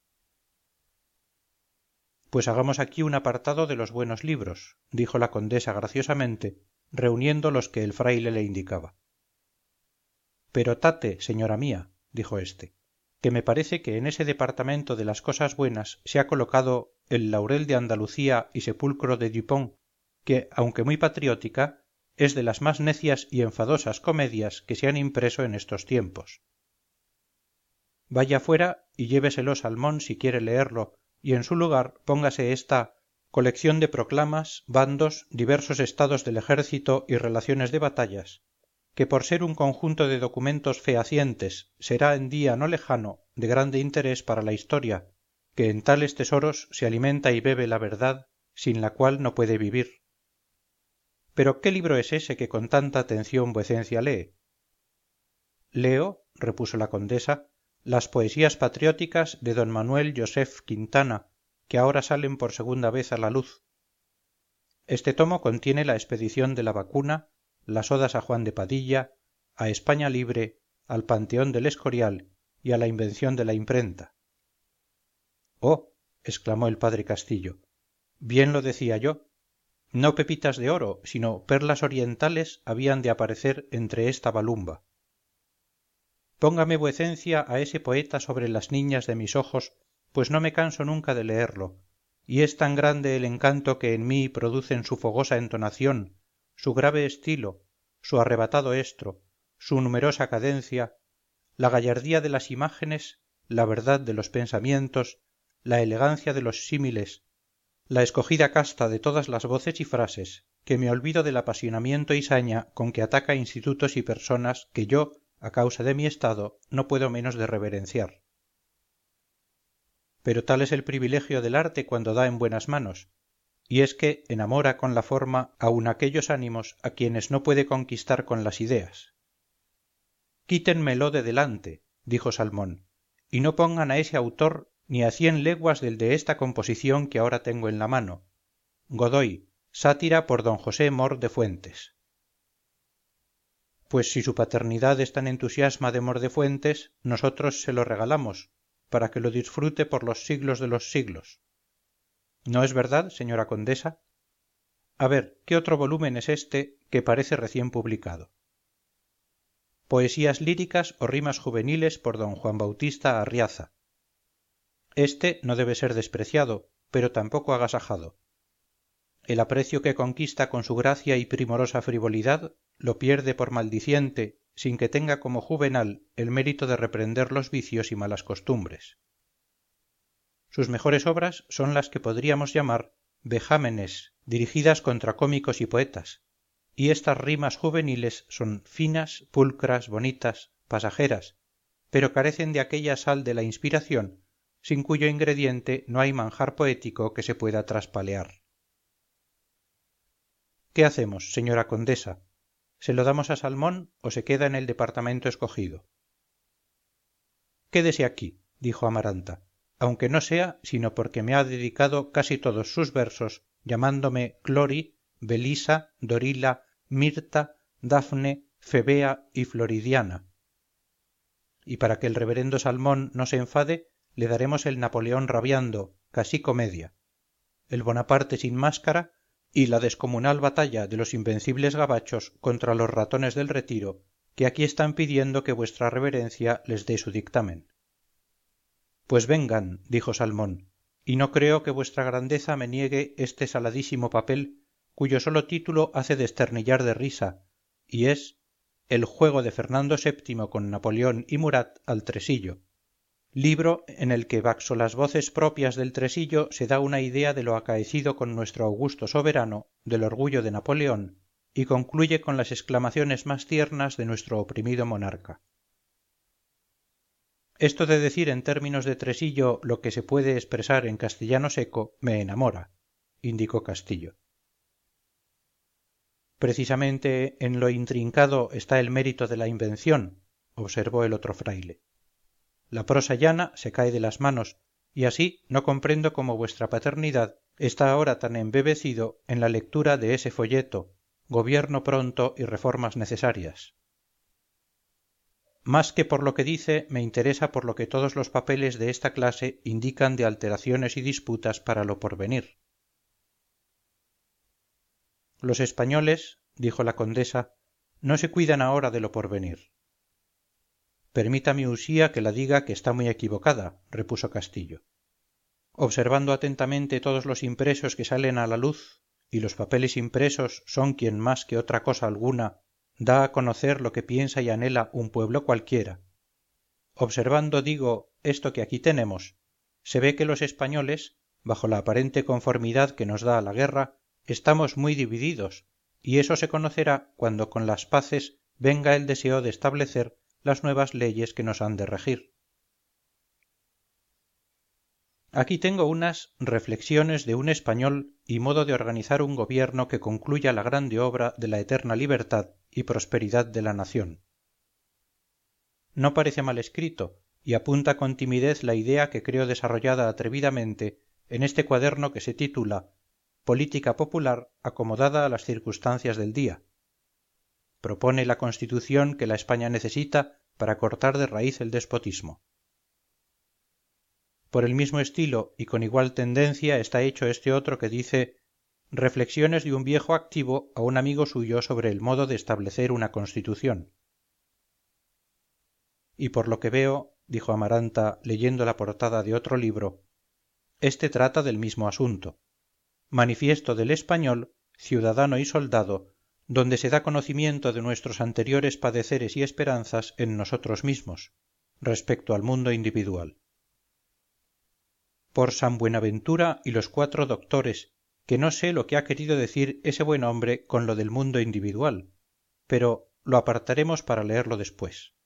Pues hagamos aquí un apartado de los buenos libros, dijo la condesa graciosamente, reuniendo los que el fraile le indicaba. Pero tate, señora mía, dijo éste, que me parece que en ese departamento de las cosas buenas se ha colocado El laurel de Andalucía y sepulcro de Dupont, que, aunque muy patriótica, es de las más necias y enfadosas comedias que se han impreso en estos tiempos. Vaya fuera y lléveselo Salmón si quiere leerlo, y en su lugar póngase esta colección de proclamas, bandos, diversos estados del ejército y relaciones de batallas, que por ser un conjunto de documentos fehacientes será en día no lejano de grande interés para la historia, que en tales tesoros se alimenta y bebe la verdad, sin la cual no puede vivir. ¿Pero qué libro es ese que con tanta atención vuecencia lee? Leo, repuso la condesa, las poesías patrióticas de don Manuel Joseph Quintana, que ahora salen por segunda vez a la luz. Este tomo contiene la expedición de la vacuna, las odas a Juan de Padilla, a España libre, al Panteón del Escorial y a la invención de la imprenta. «Oh», exclamó el padre Castillo, «bien lo decía yo. No pepitas de oro, sino perlas orientales habían de aparecer entre esta balumba. Póngame vuecencia a ese poeta sobre las niñas de mis ojos, pues no me canso nunca de leerlo, y es tan grande el encanto que en mí producen su fogosa entonación, su grave estilo, su arrebatado estro, su numerosa cadencia, la gallardía de las imágenes, la verdad de los pensamientos, la elegancia de los símiles, la escogida casta de todas las voces y frases, que me olvido del apasionamiento y saña con que ataca institutos y personas que yo, a causa de mi estado, no puedo menos de reverenciar. Pero tal es el privilegio del arte cuando da en buenas manos, y es que enamora con la forma aun aquellos ánimos a quienes no puede conquistar con las ideas. Quítenmelo de delante, dijo Salmón, y no pongan a ese autor ni a 100 leguas del de esta composición que ahora tengo en la mano. Godoy, sátira por don José Mor de Fuentes. Pues si su paternidad es tan entusiasma de Mor de Fuentes, nosotros se lo regalamos, para que lo disfrute por los siglos de los siglos. ¿No es verdad, señora condesa? A ver, ¿qué otro volumen es este que parece recién publicado? Poesías líricas o rimas juveniles por don Juan Bautista Arriaza. Este no debe ser despreciado, pero tampoco agasajado. El aprecio que conquista con su gracia y primorosa frivolidad lo pierde por maldiciente, sin que tenga como Juvenal el mérito de reprender los vicios y malas costumbres. Sus mejores obras son las que podríamos llamar vejámenes, dirigidas contra cómicos y poetas, y estas rimas juveniles son finas, pulcras, bonitas, pasajeras, pero carecen de aquella sal de la inspiración, sin cuyo ingrediente no hay manjar poético que se pueda traspalear. ¿Qué hacemos, señora condesa? ¿Se lo damos a Salmón o se queda en el departamento escogido? Quédese aquí, dijo Amaranta, aunque no sea sino porque me ha dedicado casi todos sus versos llamándome Clori, Belisa, Dorila, Mirta, Dafne, Febea y Floridiana. Y para que el reverendo Salmón no se enfade, le daremos el Napoleón rabiando, casi comedia, el Bonaparte sin máscara y la descomunal batalla de los invencibles gabachos contra los ratones del Retiro, que aquí están pidiendo que vuestra reverencia les dé su dictamen. Pues vengan, dijo Salmón, y no creo que vuestra grandeza me niegue este saladísimo papel, cuyo solo título hace desternillar de risa, y es El juego de Fernando VII con Napoleón y Murat al tresillo, libro en el que baxo las voces propias del tresillo se da una idea de lo acaecido con nuestro augusto soberano, del orgullo de Napoleón, y concluye con las exclamaciones más tiernas de nuestro oprimido monarca. Esto de decir en términos de tresillo lo que se puede expresar en castellano seco me enamora, indicó Castillo. Precisamente en lo intrincado está el mérito de la invención, observó el otro fraile. La prosa llana se cae de las manos, y así no comprendo cómo vuestra paternidad está ahora tan embebecido en la lectura de ese folleto, Gobierno pronto y reformas necesarias. Más que por lo que dice, me interesa por lo que todos los papeles de esta clase indican de alteraciones y disputas para lo porvenir. Los españoles, dijo la condesa, no se cuidan ahora de lo porvenir. Permítame Usía que la diga que está muy equivocada, repuso Castillo. Observando atentamente todos los impresos que salen a la luz, y los papeles impresos son quien más que otra cosa alguna da a conocer lo que piensa y anhela un pueblo cualquiera. Observando, digo, esto que aquí tenemos, se ve que los españoles, bajo la aparente conformidad que nos da la guerra, estamos muy divididos, y eso se conocerá cuando con las paces venga el deseo de establecer las nuevas leyes que nos han de regir. Aquí tengo unas reflexiones de un español y modo de organizar un gobierno que concluya la grande obra de la eterna libertad y prosperidad de la nación. No parece mal escrito, y apunta con timidez la idea que creo desarrollada atrevidamente en este cuaderno que se titula Política Popular acomodada a las circunstancias del día. Propone la constitución que la España necesita para cortar de raíz el despotismo. Por el mismo estilo y con igual tendencia está hecho este otro que dice Reflexiones de un viejo activo a un amigo suyo sobre el modo de establecer una constitución. Y por lo que veo, dijo Amaranta leyendo la portada de otro libro, este trata del mismo asunto. Manifiesto del español, ciudadano y soldado, donde se da conocimiento de nuestros anteriores padeceres y esperanzas en nosotros mismos, respecto al mundo individual. Por San Buenaventura y los 4 doctores, que no sé lo que ha querido decir ese buen hombre con lo del mundo individual, pero lo apartaremos para leerlo después.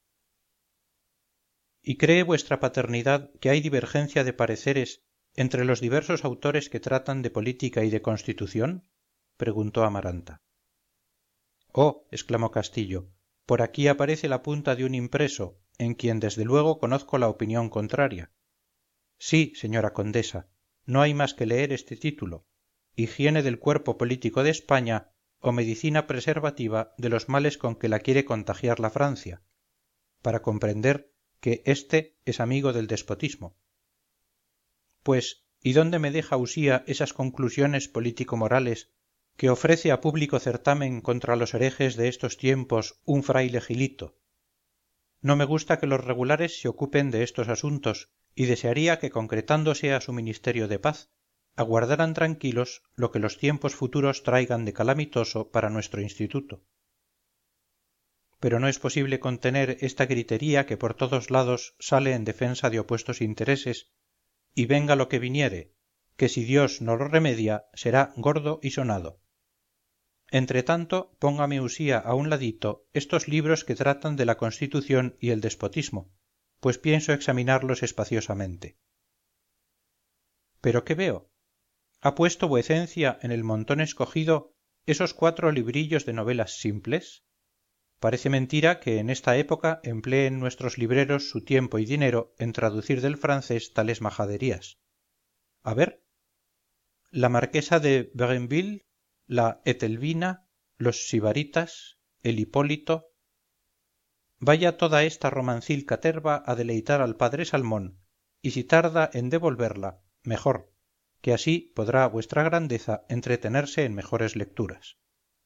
¿Y cree vuestra paternidad que hay divergencia de pareceres entre los diversos autores que tratan de política y de constitución? Preguntó Amaranta. Oh, exclamó Castillo, por aquí aparece la punta de un impreso, en quien desde luego conozco la opinión contraria. Sí, señora condesa, no hay más que leer este título, Higiene del cuerpo político de España o medicina preservativa de los males con que la quiere contagiar la Francia, para comprender que éste es amigo del despotismo. Pues, ¿y dónde me deja Usía esas conclusiones político-morales que ofrece a público certamen contra los herejes de estos tiempos un fraile Gilito. No me gusta que los regulares se ocupen de estos asuntos y desearía que concretándose a su ministerio de paz, aguardaran tranquilos lo que los tiempos futuros traigan de calamitoso para nuestro instituto. Pero no es posible contener esta gritería que por todos lados sale en defensa de opuestos intereses, y venga lo que viniere, que si Dios no lo remedia será gordo y sonado. Entretanto, póngame Usía a un ladito estos libros que tratan de la Constitución y el despotismo, pues pienso examinarlos espaciosamente. ¿Pero qué veo? ¿Ha puesto vuecencia en el montón escogido esos 4 librillos de novelas simples? Parece mentira que en esta época empleen nuestros libreros su tiempo y dinero en traducir del francés tales majaderías. A ver, la marquesa de Brenville, la Etelvina, los Sibaritas, el Hipólito. Vaya toda esta romancil caterva a deleitar al padre Salmón, y si tarda en devolverla, mejor, que así podrá vuestra grandeza entretenerse en mejores lecturas.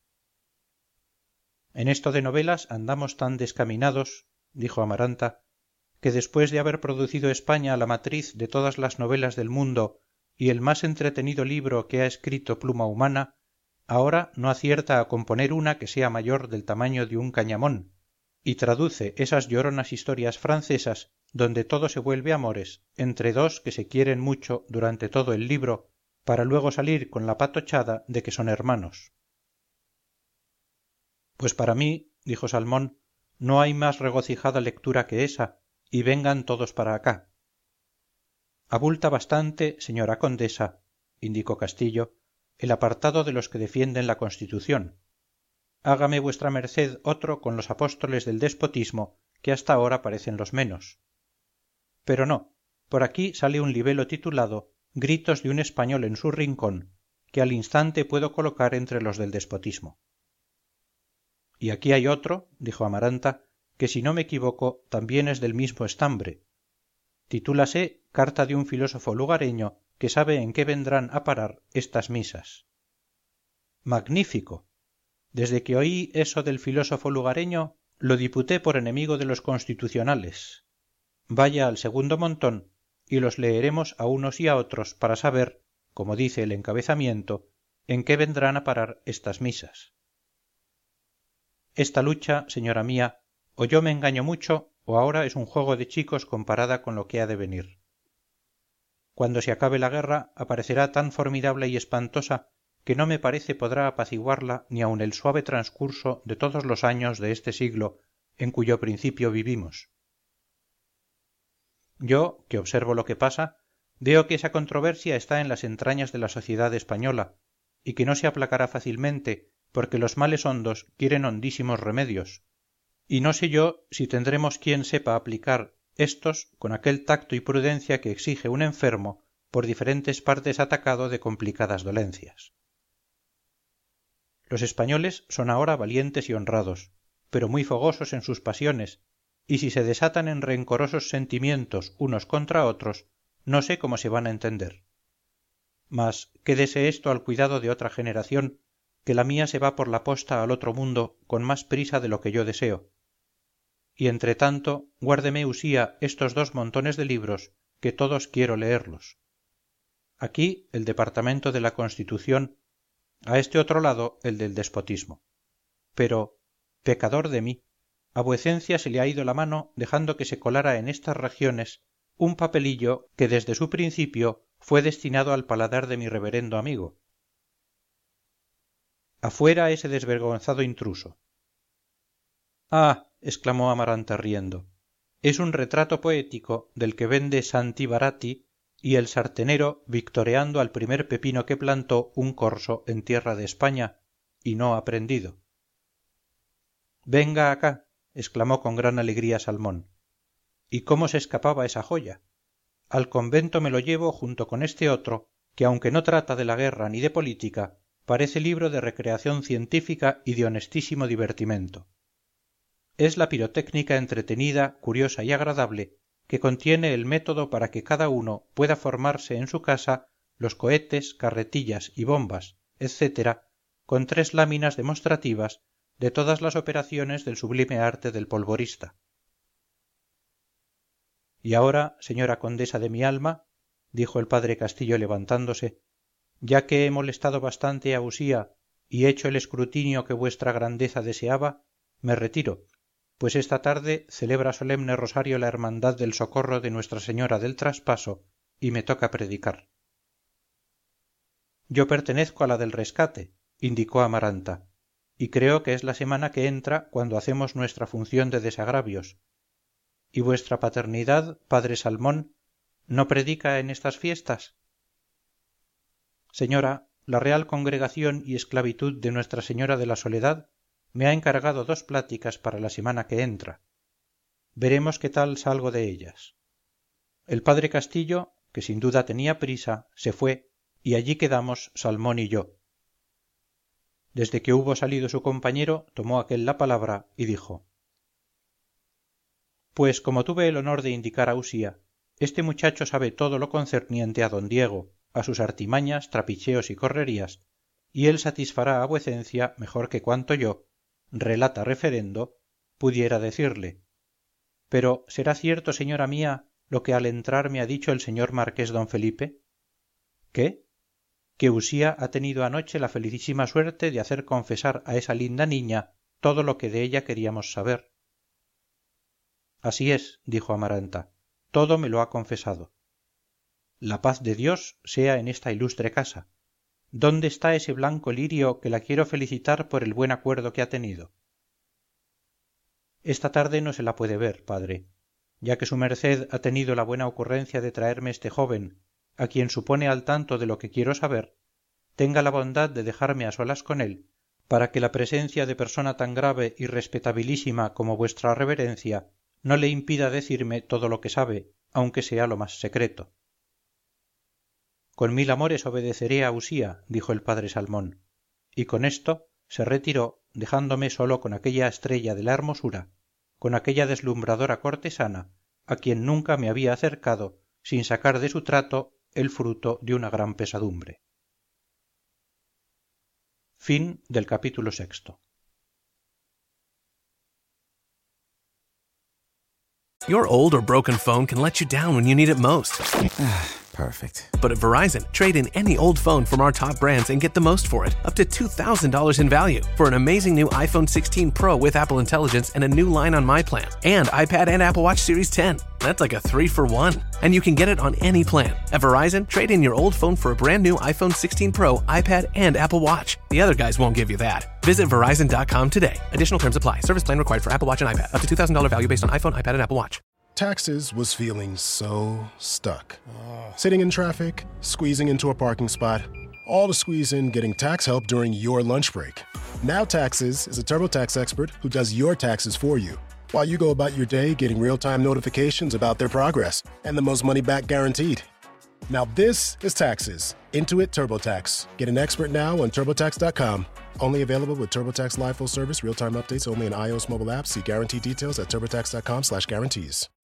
En esto de novelas andamos tan descaminados, dijo Amaranta, que después de haber producido España la matriz de todas las novelas del mundo y el más entretenido libro que ha escrito pluma humana, ahora no acierta a componer una que sea mayor del tamaño de un cañamón, y traduce esas lloronas historias francesas donde todo se vuelve amores entre dos que se quieren mucho durante todo el libro, para luego salir con la patochada de que son hermanos. Pues para mí, dijo Salmón, no hay más regocijada lectura que esa, y vengan todos para acá. Abulta bastante, señora condesa, indicó Castillo, el apartado de los que defienden la Constitución. Hágame vuestra merced otro con los apóstoles del despotismo, que hasta ahora parecen los menos. Pero no, por aquí sale un libelo titulado Gritos de un español en su rincón, que al instante puedo colocar entre los del despotismo. Y aquí hay otro, dijo Amaranta, que si no me equivoco también es del mismo estambre. Titúlase Carta de un filósofo lugareño que sabe en qué vendrán a parar estas misas. ¡Magnífico! Desde que oí eso del filósofo lugareño, lo diputé por enemigo de los constitucionales. Vaya al segundo montón y los leeremos a unos y a otros para saber, como dice el encabezamiento, en qué vendrán a parar estas misas. Esta lucha, señora mía, o yo me engaño mucho, o ahora es un juego de chicos comparada con lo que ha de venir. Cuando se acabe la guerra aparecerá tan formidable y espantosa que no me parece podrá apaciguarla ni aun el suave transcurso de todos los años de este siglo en cuyo principio vivimos. Yo, que observo lo que pasa, veo que esa controversia está en las entrañas de la sociedad española, y que no se aplacará fácilmente, porque los males hondos quieren hondísimos remedios, y no sé yo si tendremos quien sepa aplicar éstos con aquel tacto y prudencia que exige un enfermo por diferentes partes atacado de complicadas dolencias. Los españoles son ahora valientes y honrados, pero muy fogosos en sus pasiones, y si se desatan en rencorosos sentimientos unos contra otros, no sé cómo se van a entender. Mas quédese esto al cuidado de otra generación, que la mía se va por la posta al otro mundo con más prisa de lo que yo deseo. Y entre tanto, guárdeme Usía estos 2 montones de libros, que todos quiero leerlos. Aquí el departamento de la Constitución, a este otro lado el del despotismo. Pero, pecador de mí, a vuecencia se le ha ido la mano dejando que se colara en estas regiones un papelillo que desde su principio fue destinado al paladar de mi reverendo amigo. Afuera ese desvergonzado intruso. Ah, exclamó Amaranta riendo, es un retrato poético del que vende Santi Barati y el sartenero victoreando al primer pepino que plantó un corso en tierra de España y no ha prendido. Venga acá, exclamó con gran alegría Salmón. ¿Y cómo se escapaba esa joya? Al convento me lo llevo junto con este otro, que aunque no trata de la guerra ni de política, parece libro de recreación científica y de honestísimo divertimento. Es la pirotécnica entretenida, curiosa y agradable, que contiene el método para que cada uno pueda formarse en su casa los cohetes, carretillas y bombas, etc., con 3 láminas demostrativas de todas las operaciones del sublime arte del polvorista. Y ahora, señora condesa de mi alma, dijo el padre Castillo levantándose, ya que he molestado bastante a Usía y hecho el escrutinio que vuestra grandeza deseaba, me retiro, pues esta tarde celebra solemne rosario la hermandad del socorro de Nuestra Señora del Traspaso y me toca predicar. Yo pertenezco a la del rescate, indicó Amaranta, y creo que es la semana que entra cuando hacemos nuestra función de desagravios. ¿Y vuestra paternidad, padre Salmón, no predica en estas fiestas? Señora, la Real Congregación y Esclavitud de Nuestra Señora de la Soledad me ha encargado 2 pláticas para la semana que entra. Veremos qué tal salgo de ellas. El padre Castillo, que sin duda tenía prisa, se fue, y allí quedamos Salmón y yo. Desde que hubo salido su compañero, tomó aquél la palabra y dijo: Pues como tuve el honor de indicar a Usía, este muchacho sabe todo lo concerniente a don Diego, a sus artimañas, trapicheos y correrías, y él satisfará a vuecencia mejor que cuanto yo, relata referendo, pudiera decirle. Pero ¿será cierto, señora mía, lo que al entrar me ha dicho el señor marqués don Felipe? ¿Qué? Que Usía ha tenido anoche la felicísima suerte de hacer confesar a esa linda niña todo lo que de ella queríamos saber. Así es, dijo Amaranta, todo me lo ha confesado. La paz de Dios sea en esta ilustre casa. ¿Dónde está ese blanco lirio que la quiero felicitar por el buen acuerdo que ha tenido? Esta tarde no se la puede ver, padre, ya que su merced ha tenido la buena ocurrencia de traerme este joven, a quien supone al tanto de lo que quiero saber, tenga la bondad de dejarme a solas con él, para que la presencia de persona tan grave y respetabilísima como vuestra reverencia no le impida decirme todo lo que sabe, aunque sea lo más secreto. Con 1000 amores obedeceré a Usía, dijo el padre Salmón, y con esto se retiró, dejándome solo con aquella estrella de la hermosura, con aquella deslumbradora cortesana, a quien nunca me había acercado sin sacar de su trato el fruto de una gran pesadumbre. Fin del capítulo 6. Your old or broken phone can let you down when you need it most. Perfect. But at Verizon, trade in any old phone from our top brands and get the most for it, up to $2,000 in value, for an amazing new iPhone 16 Pro with Apple Intelligence and a new line on My Plan, and iPad and Apple Watch Series 10. That's like a 3-for-1. And you can get it on any plan. At Verizon, trade in your old phone for a brand new iPhone 16 Pro, iPad, and Apple Watch. The other guys won't give you that. Visit Verizon.com today. Additional terms apply. Service plan required for Apple Watch and iPad. Up to $2,000 value based on iPhone, iPad, and Apple Watch. Taxes was feeling so stuck. Sitting in traffic, squeezing into a parking spot, all to squeeze in getting tax help during your lunch break. Now Taxes is a TurboTax expert who does your taxes for you, while you go about your day getting real-time notifications about their progress and the most money back guaranteed. Now this is Taxes. Intuit TurboTax. Get an expert now on TurboTax.com. Only available with TurboTax Live Full Service, real-time updates only in iOS mobile apps. See guarantee details at TurboTax.com/guarantees.